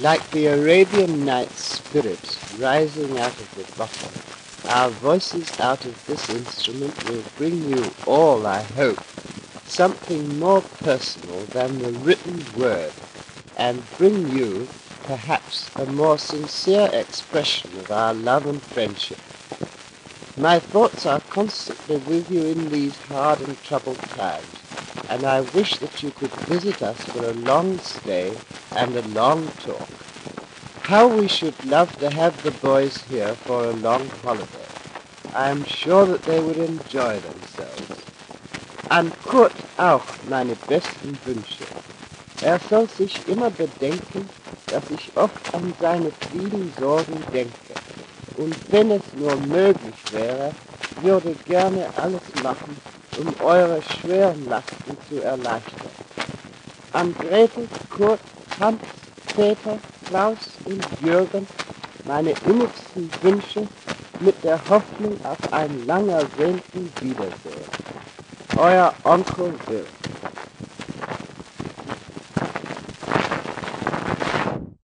Like the Arabian Nights spirits rising out of the bottom, our voices out of this instrument will bring you all, I hope, something more personal than the written word, and bring you, perhaps, a more sincere expression of our love and friendship. My thoughts are constantly with you in these hard and troubled times, and I wish that you could visit us for a long stay and a long talk. How we should love to have the boys here for a long holiday. I am sure that they would enjoy themselves. An Kurt auch meine besten Wünsche. Er soll sich immer bedenken, dass ich oft an seine vielen Sorgen denke. Und wenn es nur möglich wäre, würde gerne alles machen, um eure schweren Lasten zu erleichtern. An Gretel, Kurt, Hans, Peter, Klaus und Jürgen meine innigsten Wünsche mit der Hoffnung auf ein lang ersehnten Wiedersehen. Euer Onkel Will.